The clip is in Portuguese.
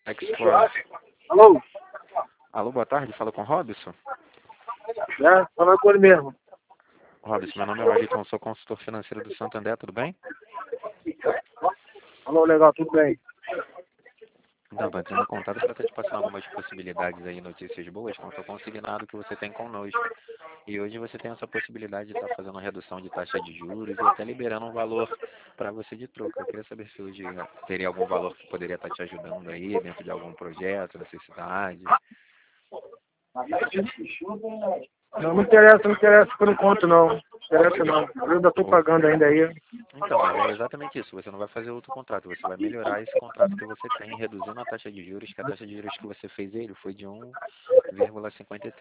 X-Force. Alô? Alô, boa tarde, fala com o Robson. Fala com ele mesmo. Robson, meu nome é Wellington, sou consultor financeiro do Santander, tudo bem? Alô, legal, tudo bem? Não, estou entrando em contato para estar te passando algumas possibilidades aí, notícias boas, quanto ao consignado que você tem conosco. E hoje você tem essa possibilidade de estar fazendo uma redução de taxa de juros e até liberando um valor para você de troca. Eu queria saber se hoje teria algum valor que poderia estar te ajudando aí, dentro de algum projeto, necessidade. Não interessa por enquanto não. Não interessa não. Eu ainda estou pagando ainda aí. Então, mas é exatamente isso. Você não vai fazer outro contrato, você vai melhorar esse contrato que você tem, reduzindo a taxa de juros, que a taxa de juros que você fez ele foi de 1,53.